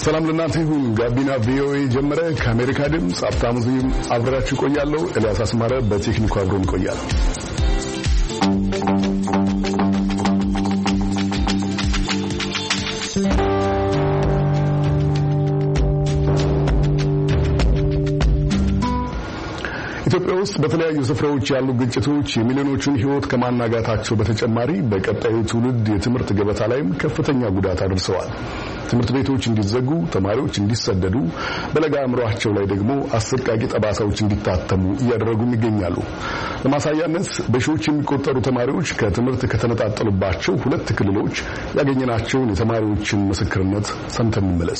ሰላም ለእናንተ ይሁን። ጋቢና ቪኦኤ ጀመረ። ከአሜሪካ ድምፅ ሀብታሙ ዝም አብራችሁ ቆያለሁ። ኤልያስ አስማረ በቴክኒኩ አብሮን ይቆያል። ኢትዮጵያ ውስጥ በተለያዩ ስፍራዎች ያሉ ግጭቶች የሚሊዮኖችን ሕይወት ከማናጋታቸው በተጨማሪ በቀጣዩ ትውልድ የትምህርት ገበታ ላይም ከፍተኛ ጉዳት አድርሰዋል። ትምህርት ቤቶች እንዲዘጉ፣ ተማሪዎች እንዲሰደዱ፣ በለጋ አእምሯቸው ላይ ደግሞ አሰቃቂ ጠባሳዎች እንዲታተሙ እያደረጉም ይገኛሉ። ለማሳያነት በሺዎች የሚቆጠሩ ተማሪዎች ከትምህርት ከተነጣጠሉባቸው ሁለት ክልሎች ያገኘናቸውን የተማሪዎችን ምስክርነት ሰምተን እንመለስ።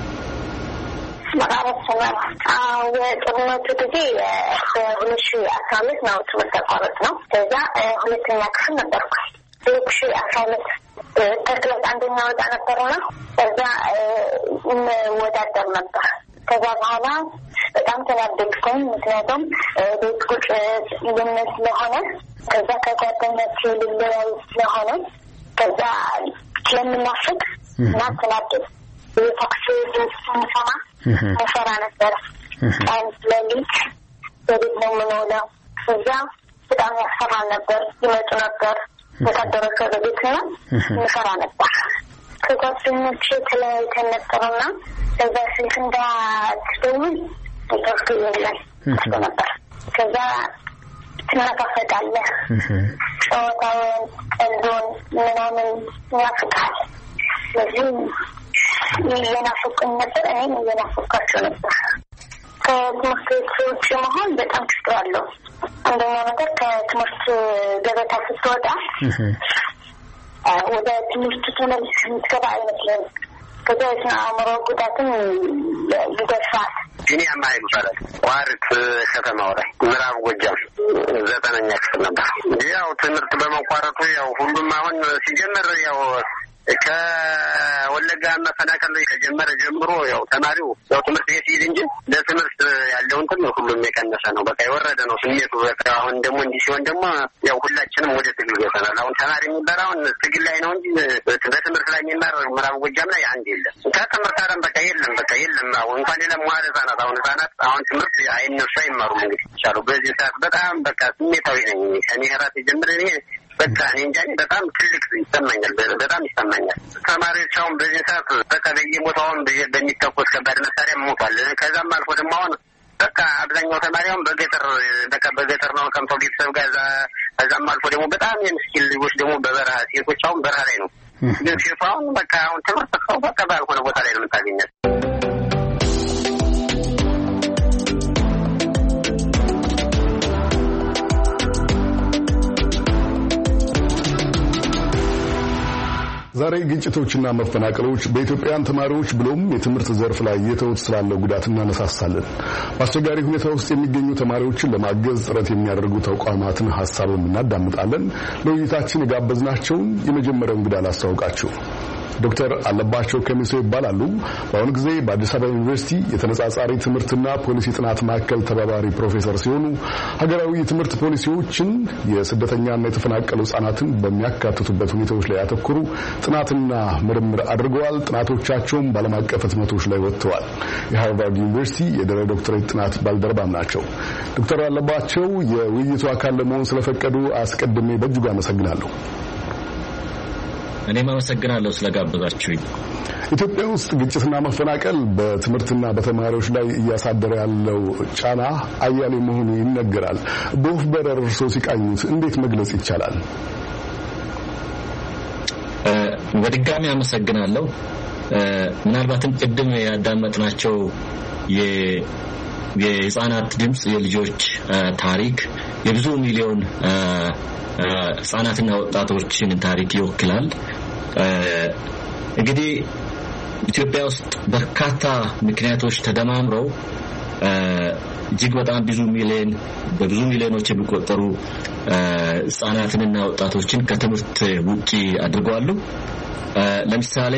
የጦርነቱ ጊዜ በ2015 ነው ትምህርት ያቋረጥ ነው። ከዛ ሁለተኛ ክፍል ነበርኩ። 2015 ተክለት አንደኛ ወጣ ነበርና ከዛ እንወዳደር ነበር። ከዛ በኋላ በጣም ተናደድኩኝ። ምክንያቱም ቤት ቁጭ ልምድ ስለሆነ ከዛ ከጓደኞቼ ልለያይ ስለሆነ ከዛ ስለምናፍቅ እና ተናደድ የታክሲ ስንሰማ መፈራ ነበር። ቀን ለሊት በቤት ነው የምንውለው። እዛ በጣም ያስፈራል ነበር። ይመጡ ነበር ወታደሮች ወደ ቤትና እንፈራ ነበር። ከጓደኞቼ ተለያይተን ነበርና ከዛ ስልክ እንዳትደውል ኔትወርክ የለም ነበር። ከዛ ትናፈቃለህ። ጨዋታውን፣ ቀልዱን ምናምን ያፍቃል። ስለዚህ እየናፈቁኝ ነበር። እኔም እየናፈቃቸው ነበር። ከትምህርት ቤት ውጭ መሆን በጣም ችግር አለው። አንደኛ ነገር ከትምህርት ገበታ ስትወጣ ወደ ትምህርት ተመልሰህ የምትገባ አይመስልም። ከዛ የስነ አእምሮ ጉዳትም ይደርሳል። ቢኒያም ኃይሉ ይባላል። ቋሪት ከተማው ላይ ምዕራብ ጎጃም 9ኛ ክፍል ነበር። ያው ትምህርት በመቋረጡ ያው ሁሉም አሁን ሲጀምር ያው ከወለጋ መፈናቀል ከጀመረ ጀምሮ ያው ተማሪው ያው ትምህርት ቤት ይሄድ እንጂ ለትምህርት ያለው እንትን ሁሉም የቀነሰ ነው። በቃ የወረደ ነው ስሜቱ። በቃ አሁን ደግሞ እንዲህ ሲሆን ደግሞ ያው ሁላችንም ወደ ትግል ገብተናል። አሁን ተማሪ የሚባል አሁን ትግል ላይ ነው እንጂ በትምህርት ላይ የሚማር ምዕራብ ጎጃም ላይ አንድ የለም። ከትምህርት አለም በቃ የለም። አሁን እንኳን ሌላ መዋለ ህጻናት አሁን ትምህርት አይነሱ አይማሩም። እንግዲህ ይቻሉ በዚህ ሰዓት በጣም በቃ ስሜታዊ ነኝ ከኔ ራሴ ጀምሬ በቃ እኔ እንጃ በጣም ትልቅ ይሰማኛል። በጣም ይሰማኛል። ተማሪዎች አሁን በዚህ ሰዓት በቃ በየቦታውን በሚተኮስ ከባድ መሳሪያ ሞቷል። ከዛም አልፎ ደግሞ አሁን በቃ አብዛኛው ተማሪ አሁን በገጠር ነው ቀምቶ ቤተሰብ ጋር ከዛም አልፎ ደግሞ በጣም የምስኪን ልጆች ደግሞ በበረሃ ሴቶች አሁን በረሃ ላይ ነው። ግን ሴቷ አሁን በቃ አሁን ትምህርት ሰው በቃ ባልሆነ ቦታ ላይ ነው የምታገኛት። ዛሬ ግጭቶችና መፈናቀሎች በኢትዮጵያውያን ተማሪዎች ብሎም የትምህርት ዘርፍ ላይ የተወት ስላለው ጉዳት እናነሳሳለን። በአስቸጋሪ ሁኔታ ውስጥ የሚገኙ ተማሪዎችን ለማገዝ ጥረት የሚያደርጉ ተቋማትን ሀሳብም እናዳምጣለን። ለውይይታችን የጋበዝናቸውን የመጀመሪያውን እንግዳ ላስተዋውቃችሁ። ዶክተር አለባቸው ከሚሶ ይባላሉ። በአሁኑ ጊዜ በአዲስ አበባ ዩኒቨርሲቲ የተነጻጻሪ ትምህርትና ፖሊሲ ጥናት ማዕከል ተባባሪ ፕሮፌሰር ሲሆኑ ሀገራዊ የትምህርት ፖሊሲዎችን የስደተኛና የተፈናቀሉ ሕጻናትን በሚያካትቱበት ሁኔታዎች ላይ ያተኮሩ ጥናትና ምርምር አድርገዋል። ጥናቶቻቸውም በዓለም አቀፍ ህትመቶች ላይ ወጥተዋል። የሃርቫርድ ዩኒቨርሲቲ የድህረ ዶክተሬት ጥናት ባልደረባም ናቸው። ዶክተር አለባቸው የውይይቱ አካል ለመሆን ስለፈቀዱ አስቀድሜ በእጅጉ አመሰግናለሁ። እኔም አመሰግናለሁ ስለጋበዛችሁኝ። ኢትዮጵያ ውስጥ ግጭትና መፈናቀል በትምህርትና በተማሪዎች ላይ እያሳደረ ያለው ጫና አያሌ መሆኑ ይነገራል። በወፍ በረር እርስዎ ሲቃኙት እንዴት መግለጽ ይቻላል? በድጋሚ አመሰግናለሁ። ምናልባትም ቅድም ያዳመጥናቸው የህፃናት ድምጽ የልጆች ታሪክ የብዙ ሚሊዮን ህጻናትና ወጣቶችን ታሪክ ይወክላል። እንግዲህ ኢትዮጵያ ውስጥ በርካታ ምክንያቶች ተደማምረው እጅግ በጣም በብዙ ሚሊዮኖች የሚቆጠሩ ህጻናትንና ወጣቶችን ከትምህርት ውጪ አድርገዋል። ለምሳሌ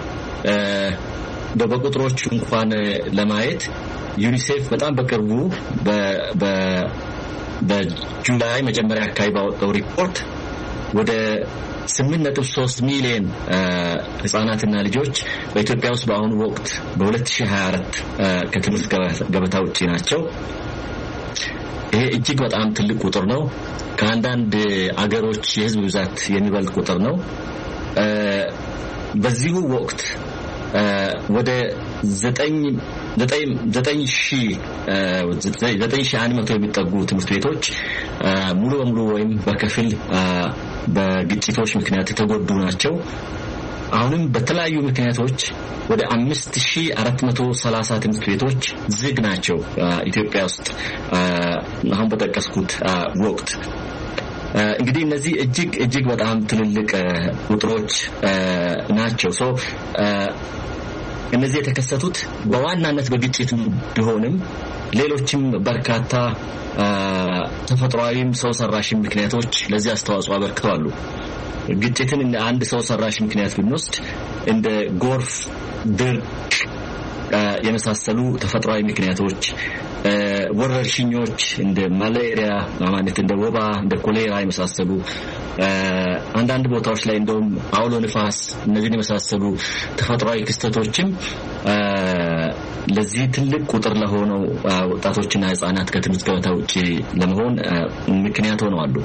በቁጥሮች እንኳን ለማየት ዩኒሴፍ በጣም በቅርቡ በጁላይ መጀመሪያ አካባቢ ባወጣው ሪፖርት ወደ 8.3 ሚሊዮን ህጻናትና ልጆች በኢትዮጵያ ውስጥ በአሁኑ ወቅት በ2024 ከትምህርት ገበታ ውጪ ናቸው። ይሄ እጅግ በጣም ትልቅ ቁጥር ነው። ከአንዳንድ አገሮች የህዝብ ብዛት የሚበልጥ ቁጥር ነው። በዚሁ ወቅት ወደ 9,100 የሚጠጉ ትምህርት ቤቶች ሙሉ በሙሉ ወይም በከፊል በግጭቶች ምክንያት የተጎዱ ናቸው። አሁንም በተለያዩ ምክንያቶች ወደ 5430 ትምህርት ቤቶች ዝግ ናቸው ኢትዮጵያ ውስጥ አሁን በተጠቀስኩት ወቅት። እንግዲህ እነዚህ እጅግ በጣም ትልልቅ ቁጥሮች ናቸው። እነዚህ የተከሰቱት በዋናነት በግጭት ቢሆንም ሌሎችም በርካታ ተፈጥሯዊም ሰው ሰራሽም ምክንያቶች ለዚህ አስተዋጽኦ አበርክተዋል። ግጭትን እንደ አንድ ሰው ሰራሽ ምክንያት ብንወስድ እንደ ጎርፍ፣ ድርቅ የመሳሰሉ ተፈጥሯዊ ምክንያቶች፣ ወረርሽኞች እንደ ማሌሪያ ማለት እንደ ወባ፣ እንደ ኮሌራ የመሳሰሉ አንዳንድ ቦታዎች ላይ እንደውም አውሎ ንፋስ፣ እነዚህን የመሳሰሉ ተፈጥሯዊ ክስተቶችም ለዚህ ትልቅ ቁጥር ለሆነው ወጣቶችና ህጻናት ከትምህርት ገበታ ውጪ ለመሆን ምክንያት ሆነዋል።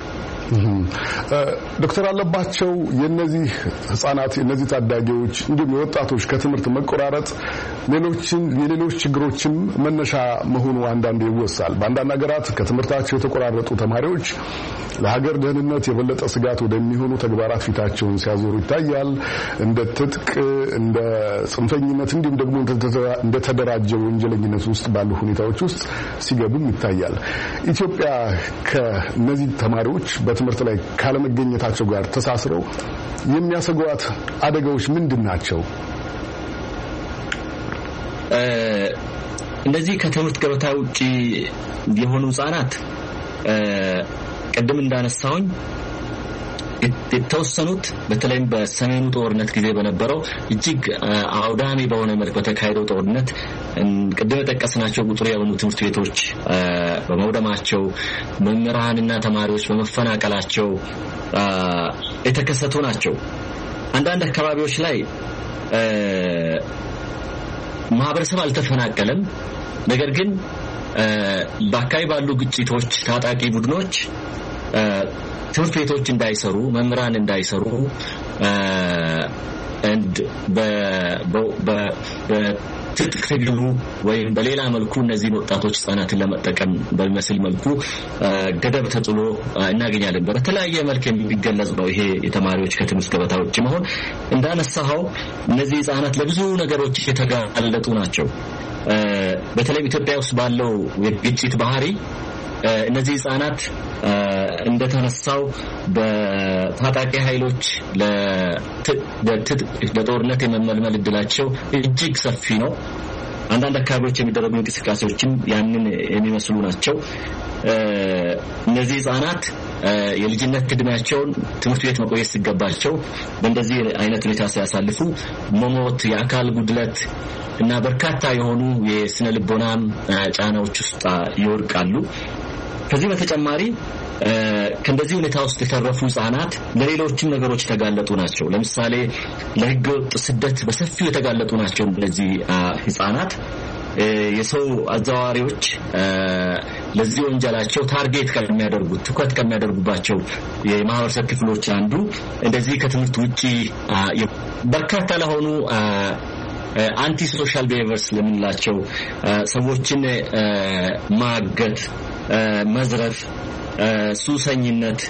ዶክተር አለባቸው የነዚህ ህጻናት የነዚህ ታዳጊዎች እንዲሁም የወጣቶች ከትምህርት መቆራረጥ የሌሎች ችግሮችም መነሻ መሆኑ አንዳንዴ ይወሳል። በአንዳንድ ሀገራት ከትምህርታቸው የተቆራረጡ ተማሪዎች ለሀገር ደህንነት የበለጠ ስጋት ወደሚሆኑ ተግባራት ፊታቸውን ሲያዞሩ ይታያል። እንደ ትጥቅ፣ እንደ ጽንፈኝነት እንዲሁም ደግሞ እንደ ተደራጀ ወንጀለኝነት ውስጥ ባሉ ሁኔታዎች ውስጥ ሲገቡም ይታያል። ኢትዮጵያ ከነዚህ ተማሪዎች በትምህርት ላይ ካለመገኘታቸው ጋር ተሳስረው የሚያሰጓት አደጋዎች ምንድን ናቸው? እነዚህ ከትምህርት ገበታ ውጪ የሆኑ ህጻናት ቀደም እንዳነሳውኝ የተወሰኑት በተለይም በሰሜኑ ጦርነት ጊዜ በነበረው እጅግ አውዳሚ በሆነ መልኩ በተካሄደው ጦርነት ቀደም የጠቀስናቸው ቁጥር የሆኑ ትምህርት ቤቶች በመውደማቸው መምህራንና ተማሪዎች በመፈናቀላቸው የተከሰቱ ናቸው። አንዳንድ አካባቢዎች ላይ ማህበረሰብ አልተፈናቀለም። ነገር ግን በአካባቢ ባሉ ግጭቶች ታጣቂ ቡድኖች ትምህርት ቤቶች እንዳይሰሩ፣ መምህራን እንዳይሰሩ በትጥቅ ትግሉ ወይም በሌላ መልኩ እነዚህን ወጣቶች ህጻናትን ለመጠቀም በሚመስል መልኩ ገደብ ተጥሎ እናገኛለን። በተለያየ መልክ የሚገለጽ ነው ይሄ የተማሪዎች ከትምህርት ገበታ ውጪ መሆን። እንዳነሳኸው እነዚህ ህጻናት ለብዙ ነገሮች የተጋለጡ ናቸው። በተለይ ኢትዮጵያ ውስጥ ባለው የግጭት ባህሪ እነዚህ ህጻናት እንደተነሳው በታጣቂ ኃይሎች ለጦርነት የመመልመል እድላቸው እጅግ ሰፊ ነው። አንዳንድ አካባቢዎች የሚደረጉ እንቅስቃሴዎችም ያንን የሚመስሉ ናቸው። እነዚህ ህጻናት የልጅነት እድሜያቸውን ትምህርት ቤት መቆየት ሲገባቸው በእንደዚህ አይነት ሁኔታ ሲያሳልፉ መሞት፣ የአካል ጉድለት እና በርካታ የሆኑ የስነ ልቦናም ጫናዎች ውስጥ ይወድቃሉ። ከዚህ በተጨማሪ ከእንደዚህ ሁኔታ ውስጥ የተረፉ ህጻናት ለሌሎችም ነገሮች የተጋለጡ ናቸው። ለምሳሌ ለህገወጥ ስደት በሰፊው የተጋለጡ ናቸው። እነዚህ ህጻናት የሰው አዘዋዋሪዎች ለዚህ ወንጀላቸው ታርጌት ከሚያደርጉት ትኩረት ከሚያደርጉባቸው የማህበረሰብ ክፍሎች አንዱ እንደዚህ ከትምህርት ውጪ በርካታ ለሆኑ አንቲ ሶሻል ቢሄቪየርስ ለምንላቸው ሰዎችን ማገት፣ መዝረፍ፣ ሱሰኝነት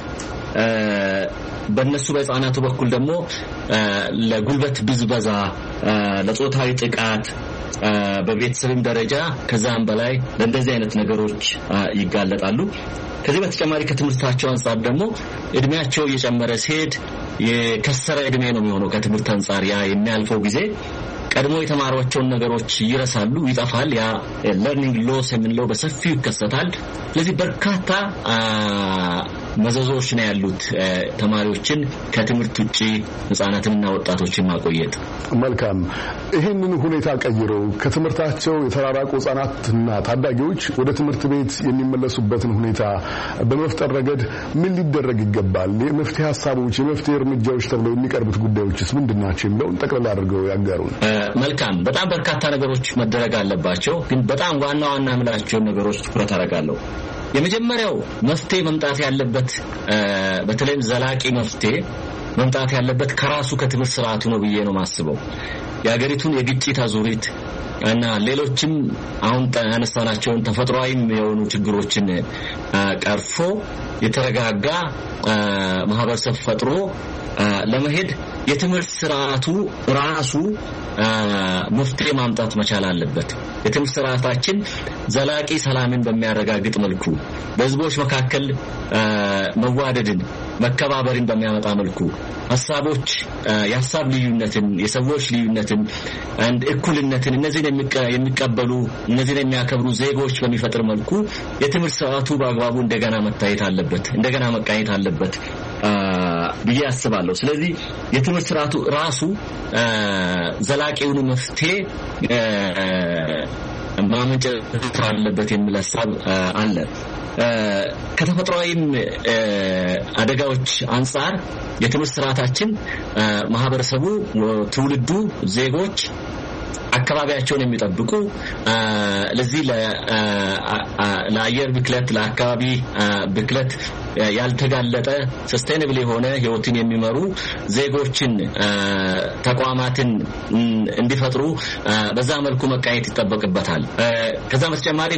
በእነሱ በህፃናቱ በኩል ደግሞ ለጉልበት ብዝበዛ፣ ለጾታዊ ጥቃት በቤተሰብም ደረጃ ከዛም በላይ ለእንደዚህ አይነት ነገሮች ይጋለጣሉ። ከዚህ በተጨማሪ ከትምህርታቸው አንፃር ደግሞ እድሜያቸው እየጨመረ ሲሄድ የከሰረ እድሜ ነው የሚሆነው። ከትምህርት አንፃር ያ የሚያልፈው ጊዜ ቀድሞ የተማሯቸውን ነገሮች ይረሳሉ፣ ይጠፋል። ያ ለርኒንግ ሎስ የምንለው በሰፊው ይከሰታል። ስለዚህ በርካታ መዘዞች ነው ያሉት ተማሪዎችን ከትምህርት ውጪ ህፃናትንና ወጣቶችን ማቆየት። መልካም። ይህንን ሁኔታ ቀይረው ከትምህርታቸው የተራራቁ ህፃናትና ታዳጊዎች ወደ ትምህርት ቤት የሚመለሱበትን ሁኔታ በመፍጠር ረገድ ምን ሊደረግ ይገባል? የመፍትሄ ሀሳቦች፣ የመፍትሄ እርምጃዎች ተብለው የሚቀርቡት ጉዳዮችስ ምንድን ናቸው የሚለውን ጠቅላላ አድርገው ያጋሩን። መልካም። በጣም በርካታ ነገሮች መደረግ አለባቸው፣ ግን በጣም ዋና ዋና የምላቸው ነገሮች ትኩረት አደርጋለሁ። የመጀመሪያው መፍትሄ መምጣት ያለበት በተለይም ዘላቂ መፍትሄ መምጣት ያለበት ከራሱ ከትምህርት ስርዓቱ ነው ብዬ ነው ማስበው። የሀገሪቱን የግጭት አዙሪት እና ሌሎችም አሁን ያነሳናቸውን ተፈጥሯዊም የሆኑ ችግሮችን ቀርፎ የተረጋጋ ማህበረሰብ ፈጥሮ ለመሄድ የትምህርት ስርዓቱ ራሱ መፍትሄ ማምጣት መቻል አለበት። የትምህርት ስርዓታችን ዘላቂ ሰላምን በሚያረጋግጥ መልኩ በህዝቦች መካከል መዋደድን መከባበርን በሚያመጣ መልኩ ሐሳቦች የሐሳብ ልዩነትን የሰዎች ልዩነትን and እኩልነትን እነዚህን የሚቀበሉ እነዚህን የሚያከብሩ ዜጎች በሚፈጥር መልኩ የትምህርት ስርዓቱ በአግባቡ እንደገና መታየት አለበት እንደገና መቃኘት አለበት ብዬ አስባለሁ። ስለዚህ የትምህርት ስርዓቱ ራሱ ዘላቂውን መፍትሄ ማመንጨት አለበት የሚል ሐሳብ አለ። ከተፈጥሯዊም አደጋዎች አንፃር የትምህርት ስርዓታችን ማህበረሰቡ ትውልዱ ዜጎች አካባቢያቸውን የሚጠብቁ ለዚህ ለአየር ብክለት ለአካባቢ ብክለት ያልተጋለጠ ሰስቴኔብል የሆነ ህይወትን የሚመሩ ዜጎችን ተቋማትን እንዲፈጥሩ በዛ መልኩ መቃኘት ይጠበቅበታል። ከዛ በተጨማሪ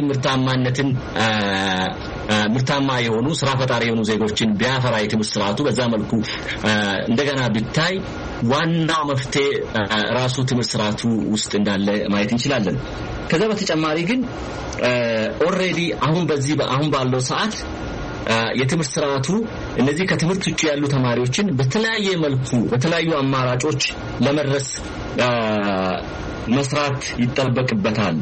ምርታማ የሆኑ ስራ ፈጣሪ የሆኑ ዜጎችን ቢያፈራ የትምህርት ስርዓቱ በዛ መልኩ እንደገና ቢታይ ዋናው መፍትሄ ራሱ ትምህርት ስርዓቱ ውስጥ እንዳለ ማየት እንችላለን። ከዛ በተጨማሪ ግን ኦሬዲ አሁን ባለው ሰዓት የትምህርት ስርዓቱ እነዚህ ከትምህርት ውጪ ያሉ ተማሪዎችን በተለያየ መልኩ በተለያዩ አማራጮች ለመድረስ መስራት ይጠበቅበታል።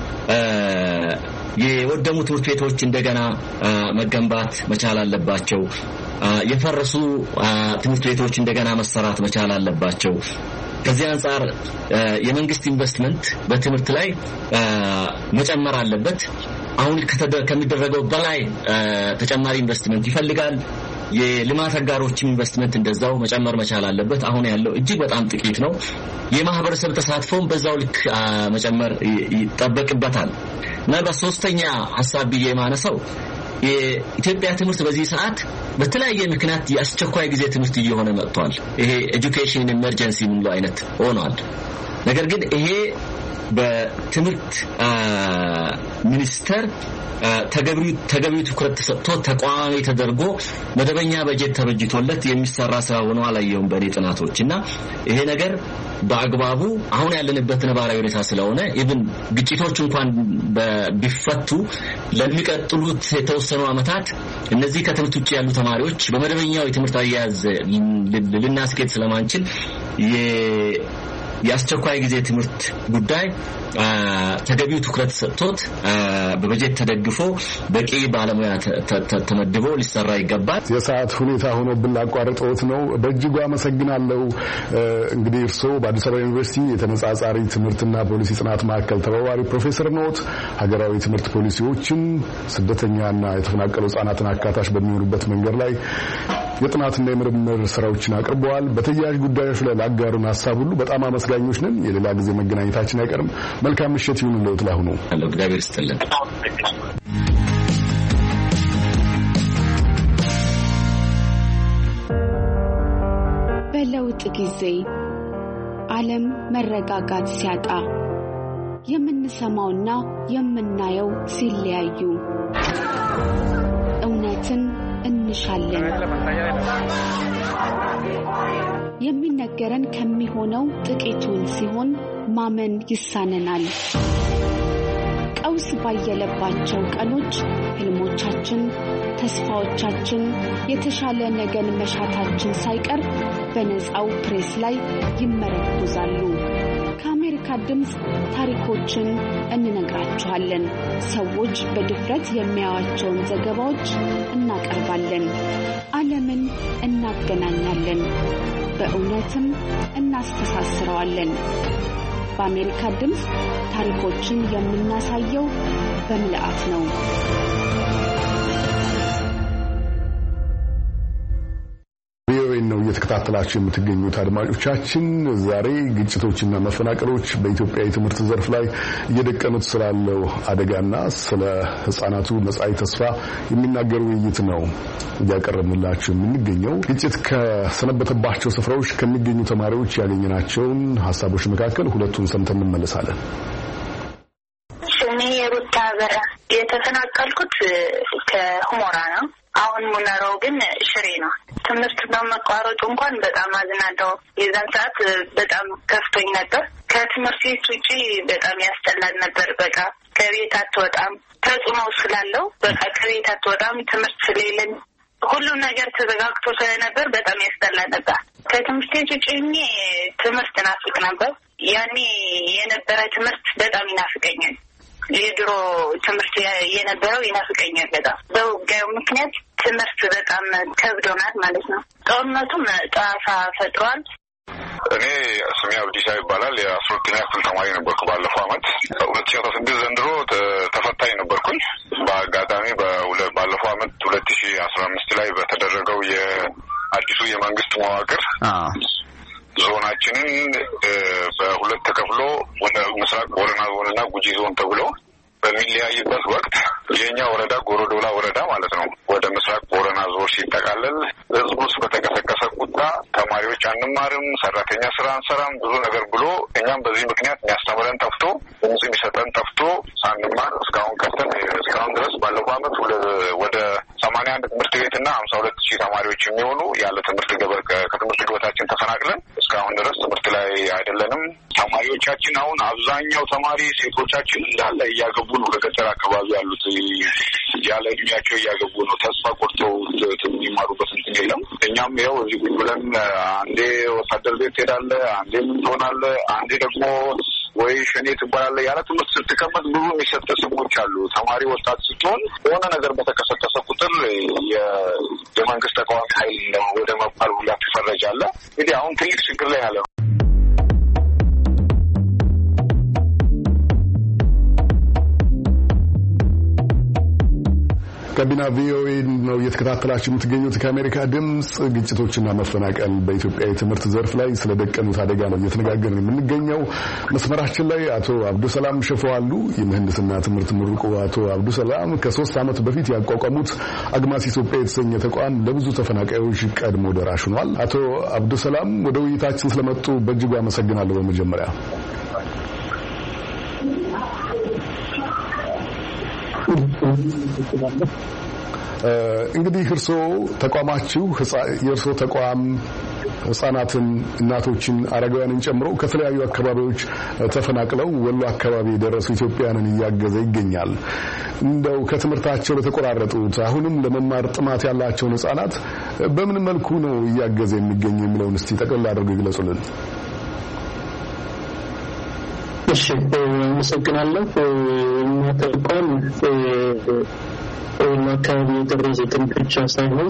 የወደሙ ትምህርት ቤቶች እንደገና መገንባት መቻል አለባቸው። የፈረሱ ትምህርት ቤቶች እንደገና መሰራት መቻል አለባቸው። ከዚህ አንፃር የመንግስት ኢንቨስትመንት በትምህርት ላይ መጨመር አለበት። አሁን ከሚደረገው በላይ ተጨማሪ ኢንቨስትመንት ይፈልጋል። የልማት አጋሮችም ኢንቨስትመንት እንደዛው መጨመር መቻል አለበት። አሁን ያለው እጅግ በጣም ጥቂት ነው። የማህበረሰብ ተሳትፎም በዛው ልክ መጨመር ይጠበቅበታል። እና በሶስተኛ ሐሳብ ብዬ ማነሳው የኢትዮጵያ ትምህርት በዚህ ሰዓት በተለያየ ምክንያት የአስቸኳይ ጊዜ ትምህርት እየሆነ መጥቷል። ይሄ ኤጁኬሽን ኢመርጀንሲ ምንለው አይነት ሆኗል። ነገር ግን ይሄ በትምህርት ሚኒስቴር ተገቢው ትኩረት ተሰጥቶ ተቋማዊ ተደርጎ መደበኛ በጀት ተበጅቶለት የሚሰራ ስራ ሆኖ አላየውም በኔ ጥናቶችና ይሄ ነገር በአግባቡ አሁን ያለንበት ነባራዊ ሁኔታ ስለሆነ ኢቭን ግጭቶች እንኳን ቢፈቱ ለሚቀጥሉት የተወሰኑ አመታት እነዚህ ከትምህርት ውጪ ያሉ ተማሪዎች በመደበኛው የትምህርት አያያዝ ልናስኬድ ስለማንችል የአስቸኳይ ጊዜ ትምህርት ጉዳይ ተገቢው ትኩረት ሰጥቶት በበጀት ተደግፎ በቂ ባለሙያ ተመድቦ ሊሰራ ይገባል። የሰዓት ሁኔታ ሆኖ ብላቋርጦት ነው። በእጅጉ አመሰግናለሁ። እንግዲህ እርስዎ በአዲስ አበባ ዩኒቨርሲቲ የተነጻጻሪ ትምህርትና ፖሊሲ ጥናት ማዕከል ተባባሪ ፕሮፌሰር ኖት። ሀገራዊ ትምህርት ፖሊሲዎችን ስደተኛና የተፈናቀሉ ህጻናትን አካታች በሚሆኑበት መንገድ ላይ የጥናትና የምርምር ስራዎችን አቅርበዋል። በተያያዥ ጉዳዮች ላይ ላጋሩን ሀሳብ ሁሉ በጣም አመስጋኞች ነን። የሌላ ጊዜ መገናኘታችን አይቀርም። መልካም ምሽት ይሁንልዎት። ላሁኑ እግዚአብሔር ይስጥልን። በለውጥ ጊዜ ዓለም መረጋጋት ሲያጣ የምንሰማውና የምናየው ሲለያዩ እውነትን እንሻለን። የሚነገረን ከሚሆነው ጥቂቱን ሲሆን ማመን ይሳነናል። ቀውስ ባየለባቸው ቀኖች ህልሞቻችን፣ ተስፋዎቻችን፣ የተሻለ ነገን መሻታችን ሳይቀር በነፃው ፕሬስ ላይ ይመረኮዛሉ። ከአሜሪካ በአሜሪካ ድምፅ ታሪኮችን እንነግራችኋለን። ሰዎች በድፍረት የሚያዩዋቸውን ዘገባዎች እናቀርባለን። ዓለምን እናገናኛለን፣ በእውነትም እናስተሳስረዋለን። በአሜሪካ ድምፅ ታሪኮችን የምናሳየው በምልአት ነው። ነው እየተከታተላችሁ የምትገኙት አድማጮቻችን። ዛሬ ግጭቶችና መፈናቀሎች በኢትዮጵያ የትምህርት ዘርፍ ላይ እየደቀኑት ስላለው አደጋና ስለ ህጻናቱ መጻኢ ተስፋ የሚናገር ውይይት ነው እያቀረብንላችሁ የምንገኘው። ግጭት ከሰነበተባቸው ስፍራዎች ከሚገኙ ተማሪዎች ያገኘናቸውን ሀሳቦች መካከል ሁለቱን ሰምተን እንመለሳለን። ስሜ ሩታ በራ። የተፈናቀልኩት ከሁመራ ነው። አሁን ሙነራው ግን ሽሬ ነው። ትምህርት በመቋረጡ እንኳን በጣም አዝናለሁ። የዛን ሰዓት በጣም ከፍቶኝ ነበር። ከትምህርት ቤት ውጪ በጣም ያስጠላል ነበር። በቃ ከቤት አትወጣም፣ ተጽዕኖ ስላለው በቃ ከቤት አትወጣም። ትምህርት ስለሌለን ሁሉም ነገር ተዘጋግቶ ስለነበር በጣም ያስጠላ ነበር። ከትምህርት ቤት ውጪ ትምህርት ናፍቅ ነበር። ያኔ የነበረ ትምህርት በጣም ይናፍቀኛል። የድሮ ትምህርት የነበረው ይናፍቀኛል በጣም። በውጊያው ምክንያት ትምህርት በጣም ከብዶናል ማለት ነው። ጦርነቱም ጠዋሳ ፈጥሯል። እኔ ስሜ አብዲሳ ይባላል። የ12ኛ ክፍል ተማሪ ነበርኩ። ባለፈው አመት 2016 ዘንድሮ ተፈታኝ ነበርኩኝ። በአጋጣሚ ባለፈው አመት 2015 ላይ በተደረገው የአዲሱ የመንግስት መዋቅር ዞናችንን በሁለት ተከፍሎ ወደ ምስራቅ ቦረና ዞንና ጉጂ ዞን ተብሎ በሚለያይበት ወቅት የኛ ወረዳ ጎሮዶላ ወረዳ ማለት ነው ወደ ምስራቅ ቦረና ዞን ሲጠቃለል ህዝቡ ውስጥ በተቀሰቀሰ ቁጣ ተማሪዎች አንማርም፣ ሰራተኛ ስራ አንሰራም ብዙ ነገር ብሎ እኛም በዚህ ምክንያት የሚያስተምረን ጠፍቶ ድምጽ የሚሰጠን ጠፍቶ ሳንማር እስካሁን ቀርተን እስካሁን ድረስ ባለፈው አመት ወደ 81 ትምህርት ቤትና 52,000 ተማሪዎች የሚሆኑ ያለ ትምህርት ከትምህርት ገበታችን ተፈናቅለን እስካሁን ድረስ ትምህርት ላይ አይደለንም። ተማሪዎቻችን አሁን አብዛኛው ተማሪ ሴቶቻችን እንዳለ እያገቡ ነው። ከገጠር አካባቢ ያሉት ያለ እድሜያቸው እያገቡ ነው። ተስፋ ቆርጠው የሚማሩበት እንትን የለም። እኛም ያው እዚህ ቁጭ ብለን አንዴ ወታደር ቤት ትሄዳለህ፣ አንዴ ምን ትሆናለህ፣ አንዴ ደግሞ ወይ ሸኔ ትባላለህ። ያለ ትምህርት ስትቀመጥ ብዙ የሚሰጥ ስሞች አሉ። ተማሪ ወጣት ስትሆን የሆነ ነገር በተከሰከሰ ቁጥር የመንግስት ተቃዋሚ ኃይል ነው ወደ መባል ሁላ ትፈረጃለህ። እንግዲህ አሁን ትልቅ ችግር ላይ ያለ ነው። ጋቢና ቪኦኤ ነው እየተከታተላችሁ የምትገኙት። ከአሜሪካ ድምጽ ግጭቶችና መፈናቀል በኢትዮጵያ የትምህርት ዘርፍ ላይ ስለደቀኑት አደጋ ነው እየተነጋገርን የምንገኘው። መስመራችን ላይ አቶ አብዱሰላም ሸፈው አሉ። የምህንድስና ትምህርት ምሩቁ አቶ አብዱሰላም ከ3 ዓመት በፊት ያቋቋሙት አግማስ ኢትዮጵያ የተሰኘ ተቋም ለብዙ ተፈናቃዮች ቀድሞ ደራሽ ሆኗል። አቶ አብዱሰላም ወደ ውይይታችን ስለመጡ በእጅጉ አመሰግናለሁ። በመጀመሪያ እንግዲህ የእርሶ ተቋም ህጻናትን፣ እናቶችን፣ አረጋውያንን ጨምሮ ከተለያዩ አካባቢዎች ተፈናቅለው ወሎ አካባቢ የደረሱ ኢትዮጵያውያንን እያገዘ ይገኛል። እንደው ከትምህርታቸው ለተቆራረጡት አሁንም ለመማር ጥማት ያላቸውን ህጻናት በምን መልኩ ነው እያገዘ የሚገኘው የሚለውን እስቲ ጠቅልል አድርገው ይግለጹልን። እሺ፣ አመሰግናለሁ። ተቋም አካባቢ የደረሱትን ብቻ ሳይሆን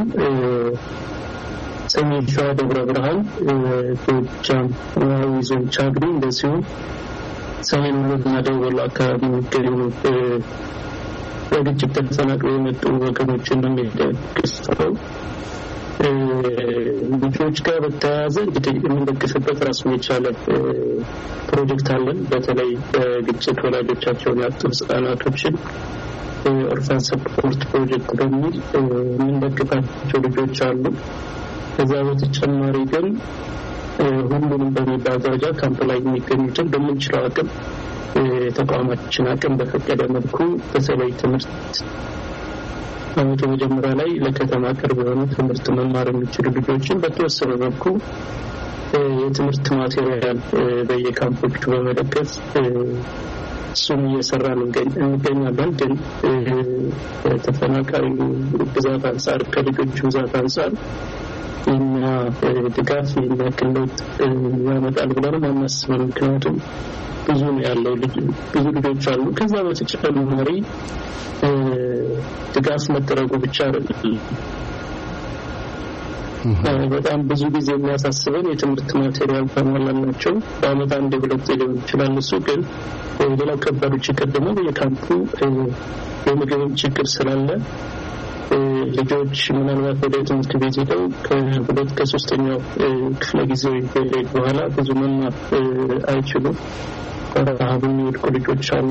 ሰሜን ሸዋ፣ ደብረ ብርሃን፣ ጎጃም፣ ዞን ቻግኒ እንደዚሁ ሰሜን ወሎና ደቡብ ወሎ አካባቢ የሚገኙ በግጭት ተፈናቅለው የመጡ ወገኖችን የሚደግፈው ልጆች ጋር በተያያዘ እንግዲህ የምንደግፍበት ራሱን የቻለ ፕሮጀክት አለን። በተለይ በግጭት ወላጆቻቸውን ያጡ ህጻናቶችን ኦርፋን ሰፖርት ፕሮጀክት በሚል የምንደግፋቸው ልጆች አሉ። ከዛ በተጨማሪ ግን ሁሉንም በሚባል ደረጃ ካምፕ ላይ የሚገኙትን በምንችለው አቅም ተቋማችን አቅም በፈቀደ መልኩ በተለይ ትምህርት አመቱ መጀመሪያ ላይ ለከተማ ቅርብ የሆኑ ትምህርት መማር የሚችሉ ልጆችን በተወሰነ መልኩ የትምህርት ማቴሪያል በየካምፖቹ በመደገፍ እሱን እየሰራን እንገኛለን። ግን ተፈናቃዩ ብዛት አንጻር ከልጆቹ ብዛት አንጻር እና ድጋፍ የሚያክሉት ያመጣል ብለን አናስብም። ምክንያቱም ብዙ ነው ያለው ብዙ ልጆች አሉ። ከዛ በተጨማሪ ድጋፍ መደረጉ ብቻ አይደለም። በጣም ብዙ ጊዜ የሚያሳስበን የትምህርት ማቴሪያል ተሟላላቸው በአመት አንድ ሁለት ሊሆን ይችላል። እሱ ግን ሌላው ከባዱ ችግር ደግሞ በየካምፑ የምግብ ችግር ስላለ ልጆች ምናልባት ወደ ትምህርት ቤት ሄደው ከሁለት ከሶስተኛው ክፍለ ጊዜው ይሄድ በኋላ ብዙ መማር አይችሉም። ረሃብ የሚወድቁ ልጆች አሉ።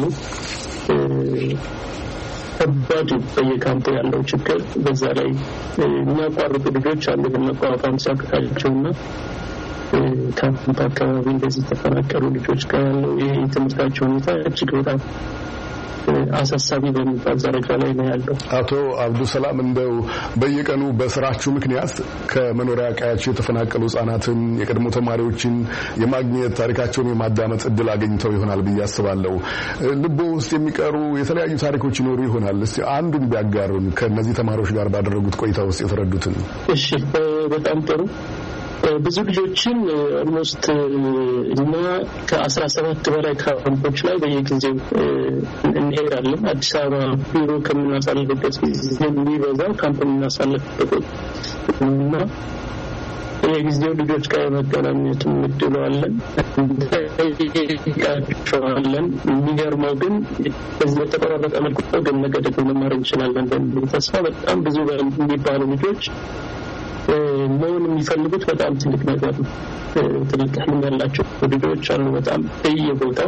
ከባድ በየካምፑ ያለው ችግር በዛ ላይ የሚያቋርጡ ልጆች አሉ። በመቋቋም ሲያቅታቸውና ካምፕ አካባቢ እንደዚህ ተፈናቀሉ ልጆች ጋር ያለው ይህ የትምህርታቸው ሁኔታ እጅግ በጣም አሳሳቢ በሚባል ደረጃ ላይ ነው ያለው። አቶ አብዱሰላም እንደው በየቀኑ በስራችሁ ምክንያት ከመኖሪያ ቀያቸው የተፈናቀሉ ህጻናትን የቀድሞ ተማሪዎችን የማግኘት ታሪካቸውን የማዳመጥ እድል አግኝተው ይሆናል ብዬ አስባለሁ። ልቦ ውስጥ የሚቀሩ የተለያዩ ታሪኮች ይኖሩ ይሆናል። እስቲ አንዱን ቢያጋሩን ከነዚህ ተማሪዎች ጋር ባደረጉት ቆይታ ውስጥ የተረዱትን። እሺ፣ በጣም ጥሩ። ብዙ ልጆችን ኦልሞስት እና ከ17 በላይ ካምፖች ላይ በየጊዜው እንሄዳለን። አዲስ አበባ ቢሮ ከምናሳልፍበት ጊዜ የሚበዛው ካምፕ የምናሳልፍበት እና የጊዜው ልጆች ጋር መገናኘት እንድለዋለን እንጠይቃቸዋለን። የሚገርመው ግን በዚህ በተቆራረጠ መልኩ ግን ነገ ደግሞ መማር እንችላለን በሚል ተስፋ በጣም ብዙ የሚባሉ ልጆች መሆን የሚፈልጉት በጣም ትልቅ ነገር ነው። ትልቅ ህልም ያላቸው ልጆች አሉ በጣም በየቦታው።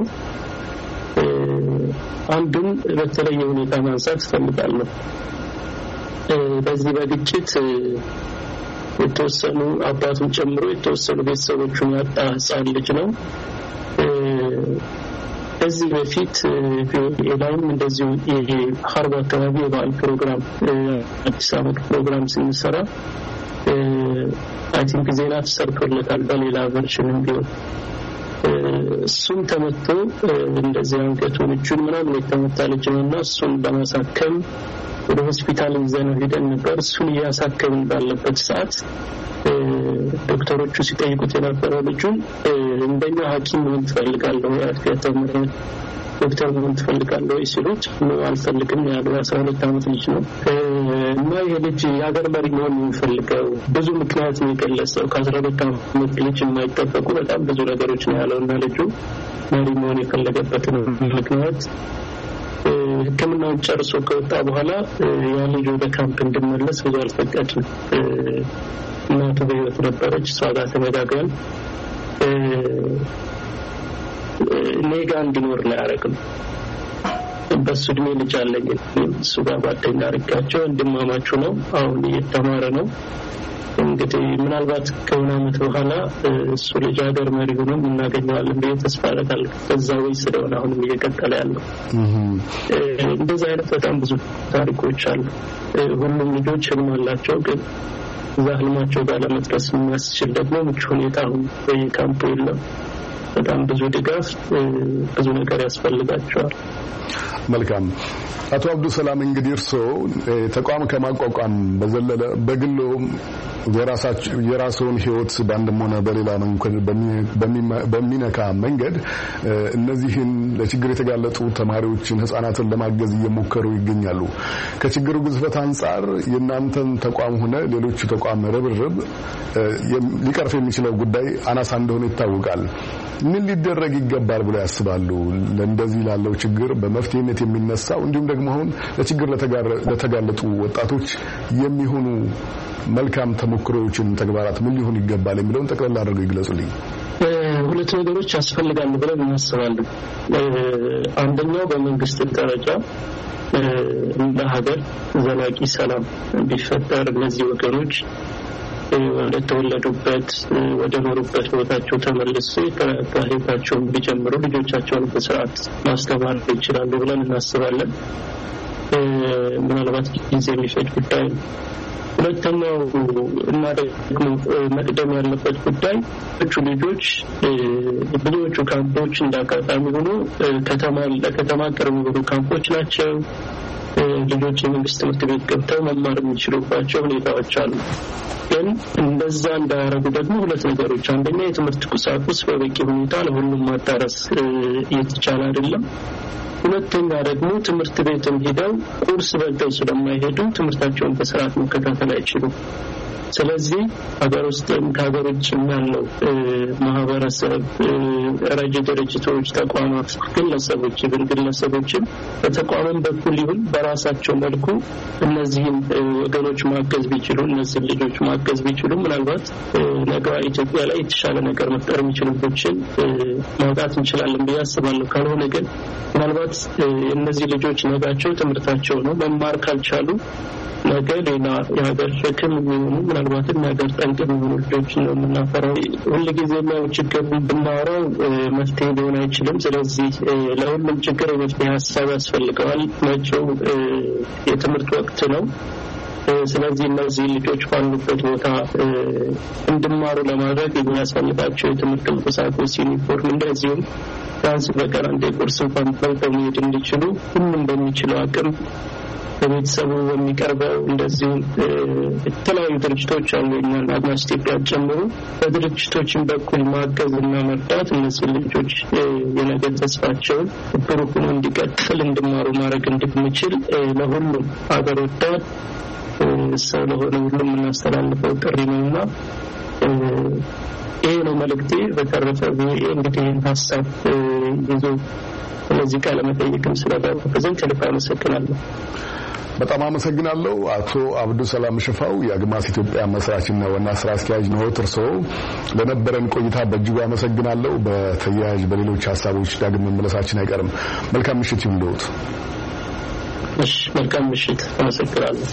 አንዱን በተለየ ሁኔታ ማንሳት እፈልጋለሁ። በዚህ በግጭት የተወሰኑ አባቱን ጨምሮ የተወሰኑ ቤተሰቦቹን ያጣ ህፃን ልጅ ነው። ከዚህ በፊት ላይም እንደዚሁ የሀርባ አካባቢ የበዓል ፕሮግራም አዲስ ዓመት ፕሮግራም ስንሰራ አይ ቲንክ ዜና ተሰርቶለታል በሌላ ቨርሽንም ቢሆን እሱም ተመቶ እንደዚህ አንገቱን እጁን ምናምን የተመታ ልጅ ነውና እሱን በማሳከም ወደ ሆስፒታል ይዘነው ሄደን ነበር። እሱን እያሳከምን ባለበት ሰዓት ዶክተሮቹ ሲጠይቁት የነበረው ልጁን እንደኛ ሐኪም ምን ትፈልጋለህ ያተምረን ዶክተር ምን ትፈልጋለህ ሲሉት ነው አልፈልግም ያለው 12 ዓመት ልጅ ነው እና ይሄ ልጅ የሀገር መሪ መሆን የሚፈልገው ብዙ ምክንያት ነው የገለጸው። ከ12 ዓመት ልጅ የማይጠበቁ በጣም ብዙ ነገሮች ነው ያለውና ልጁ መሪ መሆን የፈለገበት ምክንያት ሕክምናውን ጨርሶ ከወጣ በኋላ ያ ልጅ ወደ ካምፕ እንዲመለስ ብዙ አልፈቀድም። እናቱ በሕይወት ነበረች። እሷ ጋር ተነጋግረን ኔጋ እንዲኖር ላይ አረግም በሱ እድሜ ልጅ አለኝ እሱ ጋር ጓደኛ አድርጋቸው እንድማማችሁ ነው። አሁን እየተማረ ነው። እንግዲህ ምናልባት ከሆነ ዓመት በኋላ እሱ ልጅ ሀገር መሪ ሆኖ እናገኘዋለን ብዬ ተስፋ አደርጋለሁ። በዛ ወይ ስለሆነ አሁንም እየቀጠለ ያለው እንደዚህ አይነት በጣም ብዙ ታሪኮች አሉ። ሁሉም ልጆች ህልም አላቸው፣ ግን እዛ ህልማቸው ጋር ለመድረስ የሚያስችል ደግሞ ምቹ ሁኔታ አሁን በየካምፑ የለም። በጣም ብዙ ድጋፍ ብዙ ነገር ያስፈልጋቸዋል። መልካም። አቶ አብዱሰላም እንግዲህ እርስዎ ተቋም ከማቋቋም በዘለለ በግሎ የራስዎን ህይወት በአንድም ሆነ በሌላ መንገድ በሚነካ መንገድ እነዚህን ለችግር የተጋለጡ ተማሪዎችን ህጻናትን ለማገዝ እየሞከሩ ይገኛሉ። ከችግሩ ግዝፈት አንጻር የእናንተን ተቋም ሆነ ሌሎቹ ተቋም ርብርብ ሊቀርፍ የሚችለው ጉዳይ አናሳ እንደሆነ ይታወቃል። ምን ሊደረግ ይገባል ብለው ያስባሉ? ለእንደዚህ ላለው ችግር በመፍትሄነት የሚነሳው እንዲሁም ደግሞ አሁን ለችግር ለተጋለጡ ወጣቶች የሚሆኑ መልካም ተሞክሮዎችን፣ ተግባራት ምን ሊሆን ይገባል የሚለውን ጠቅላላ አድርገው ይግለጹልኝ። ሁለት ነገሮች ያስፈልጋሉ ብለን እናስባለን። አንደኛው በመንግስት ደረጃ እንደ ሀገር ዘላቂ ሰላም ቢፈጠር እነዚህ ወገኖች ወደ ተወለዱበት ወደ ኖሩበት ቦታቸው ተመልሰው ህይወታቸውን ቢጀምሩ ልጆቻቸውን በስርዓት ማስተማር ይችላሉ ብለን እናስባለን። ምናልባት ጊዜ የሚፈጅ ጉዳይ ነው። ሁለተኛው እና ደግሞ መቅደም ያለበት ጉዳይ ልጆች ብዙዎቹ ካምፖች እንዳጋጣሚ ሆኖ ለከተማ ቅርብ የሆኑ ካምፖች ናቸው። ልጆች የመንግስት ትምህርት ቤት ገብተው መማር የሚችሉባቸው ሁኔታዎች አሉ። ግን እንደዛ እንዳያረጉ ደግሞ ሁለት ነገሮች፣ አንደኛ የትምህርት ቁሳቁስ በበቂ ሁኔታ ለሁሉም ማዳረስ እየተቻለ አይደለም። ሁለተኛ ደግሞ ትምህርት ቤትም ሄደው ቁርስ በልተው ስለማይሄዱ ትምህርታቸውን በስርዓት መከታተል አይችሉም። ስለዚህ ሀገር ውስጥም ከሀገር ውጭም ያለው ማህበረሰብ፣ ረጅ ድርጅቶች፣ ተቋማት፣ ግለሰቦችም በተቋምም በኩል ይሁን በራሳቸው መልኩ እነዚህን ወገኖች ማገዝ ቢችሉ፣ እነዚህን ልጆች ማገዝ ቢችሉ ምናልባት ነገ ኢትዮጵያ ላይ የተሻለ ነገር መፍጠር የሚችሉበትን ማውጣት እንችላለን ብዬ አስባለሁ። ካልሆነ ግን ምናልባት እነዚህ ልጆች ነጋቸው ትምህርታቸው ነው። መማር ካልቻሉ ነገ ሌላ የሀገር ሸክም የሚሆኑ ምናልባትም የሀገር ጠንቅ የሚሆኑ ልጆች ነው የምናፈራው። ሁልጊዜ ነው ችግር ብናወራው መፍትሄ ሊሆን አይችልም። ስለዚህ ለሁሉም ችግር የመፍትሄ ሀሳብ ያስፈልገዋል። መጪው የትምህርት ወቅት ነው። ስለዚህ እነዚህ ልጆች ባሉበት ቦታ እንዲማሩ ለማድረግ የሚያስፈልጋቸው የትምህርት ቁሳቁስ፣ ዩኒፎርም፣ እንደዚሁም ቢያንስ በቀን አንዴ ቁርስ እንኳን በልተው መሄድ እንዲችሉ ሁሉም በሚችለው አቅም በቤተሰቡ በሚቀርበው እንደዚሁ የተለያዩ ድርጅቶች አሉ እኛን አድማስ ኢትዮጵያ ጨምሮ በድርጅቶችን በኩል ማገዝ እና መርዳት እነዚህ ልጆች የነገ ተስፋቸውን ብሩህ ሆኖ እንዲቀጥል እንዲማሩ ማድረግ እንድንችል ለሁሉም ሀገር ወዳድ ሰው ለሆነ ሁሉም እናስተላልፈው ጥሪ ነውና ይሄ ነው መልእክቴ። በተረፈ እንግዲህ ሀሳብ ይዞ ስለዚህ ቃለ መጠይቅም ስለጋበዘኝ ከልብ አመሰግናለሁ። በጣም አመሰግናለሁ። አቶ አብዱሰላም ሽፋው የአግማስ ኢትዮጵያ መስራችና ዋና ስራ አስኪያጅ ነው። እርስዎ ለነበረን ቆይታ በእጅጉ አመሰግናለሁ። በተያያዥ በሌሎች ሀሳቦች ዳግም መመለሳችን አይቀርም። መልካም ምሽት ይሁንልዎት። እሺ፣ መልካም ምሽት። አመሰግናለሁ።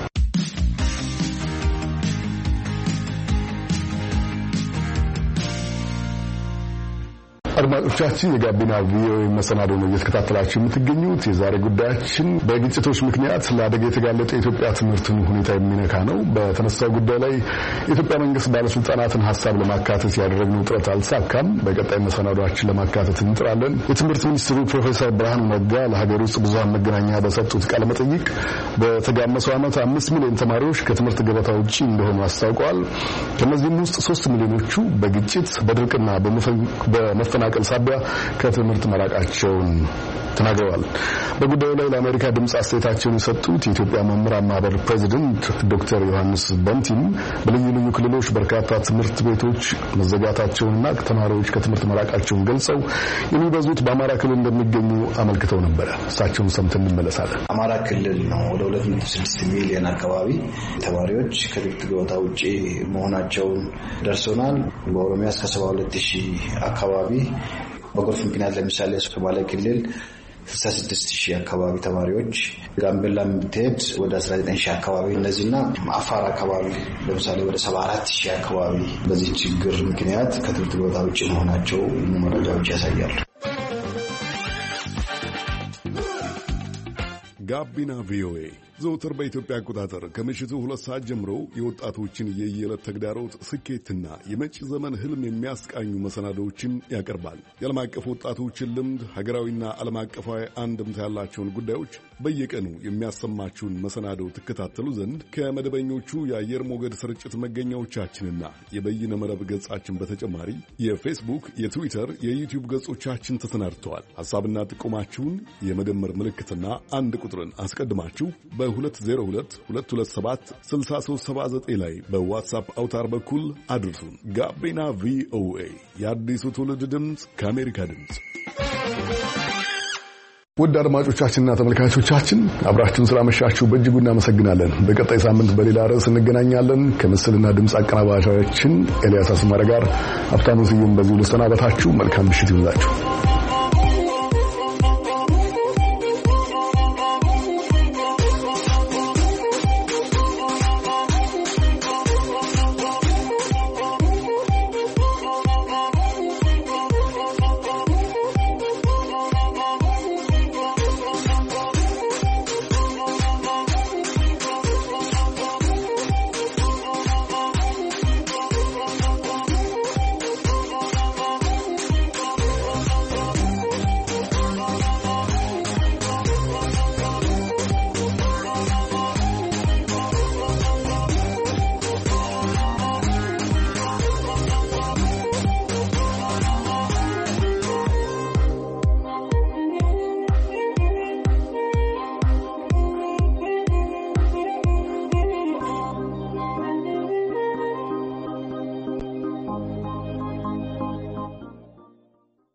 አድማጮቻችን የጋቢና ቪኦኤ መሰናዶ ነው እየተከታተላችሁ የምትገኙት። የዛሬ ጉዳያችን በግጭቶች ምክንያት ለአደጋ የተጋለጠ የኢትዮጵያ ትምህርትን ሁኔታ የሚነካ ነው። በተነሳው ጉዳይ ላይ የኢትዮጵያ መንግስት ባለስልጣናትን ሀሳብ ለማካተት ያደረግነው ጥረት አልተሳካም። በቀጣይ መሰናዶችን ለማካተት እንጥራለን። የትምህርት ሚኒስትሩ ፕሮፌሰር ብርሃኑ ነጋ ለሀገር ውስጥ ብዙሃን መገናኛ በሰጡት ቃለ መጠይቅ በተጋመሰው ዓመት 5 ሚሊዮን ተማሪዎች ከትምህርት ገበታ ውጪ እንደሆኑ አስታውቀዋል። ከነዚህም ውስጥ 3 ሚሊዮኖቹ በግጭት በድርቅና በመፈናቀል ሳቢያ ከትምህርት መራቃቸውን ተናግረዋል። በጉዳዩ ላይ ለአሜሪካ ድምጽ አስተያየታቸውን የሰጡት የኢትዮጵያ መምህራን ማህበር ፕሬዚደንት ዶክተር ዮሐንስ በንቲም በልዩ ልዩ ክልሎች በርካታ ትምህርት ቤቶች መዘጋታቸውንና ተማሪዎች ከትምህርት መራቃቸውን ገልጸው የሚበዙት በአማራ ክልል እንደሚገኙ አመልክተው ነበር። እሳቸውን ሰምተን እንመለሳለን። አማራ ክልል ነው ወደ 2.6 ሚሊዮን አካባቢ ተማሪዎች ከትምህርት ገበታ ውጪ መሆናቸውን ደርሶናል። በኦሮሚያ እስከ 72000 አካባቢ በጎርፍ ምክንያት ለምሳሌ ሶማሌ ክልል 66000 አካባቢ ተማሪዎች፣ ጋምቤላ ብትሄድ ወደ 19000 አካባቢ እነዚህና አፋር አካባቢ ለምሳሌ ወደ 74000 አካባቢ በዚህ ችግር ምክንያት ከትምህርት ገበታ ውጪ መሆናቸው መረጃዎች ያሳያሉ። ጋቢና ቪኦኤ ዘውትር በኢትዮጵያ አቆጣጠር ከምሽቱ 2 ሰዓት ጀምሮ የወጣቶችን የየዕለት ተግዳሮት ስኬትና የመጪ ዘመን ህልም የሚያስቃኙ መሰናዶዎችን ያቀርባል። የዓለም አቀፍ ወጣቶችን ልምድ፣ ሀገራዊና ዓለም አቀፋዊ አንድምታ ያላቸውን ጉዳዮች በየቀኑ የሚያሰማችሁን መሰናዶ ትከታተሉ ዘንድ ከመደበኞቹ የአየር ሞገድ ስርጭት መገኛዎቻችንና የበይነ መረብ ገጻችን በተጨማሪ የፌስቡክ፣ የትዊተር፣ የዩቲዩብ ገጾቻችን ተሰናድተዋል። ሐሳብና ጥቆማችሁን የመደመር ምልክትና አንድ ቁጥርን አስቀድማችሁ በ2022276379 ላይ በዋትስአፕ አውታር በኩል አድርሱን። ጋቢና ቪኦኤ የአዲሱ ትውልድ ድምፅ ከአሜሪካ ድምፅ። ውድ አድማጮቻችንና ተመልካቾቻችን አብራችሁን ስላመሻችሁ በእጅጉ እናመሰግናለን። በቀጣይ ሳምንት በሌላ ርዕስ እንገናኛለን። ከምስልና ድምፅ አቀናባሪያችን ኤልያስ አስማረ ጋር ሀብታሙ ስዩም በዚሁ ልሰናበታችሁ። መልካም ምሽት ይሁንላችሁ።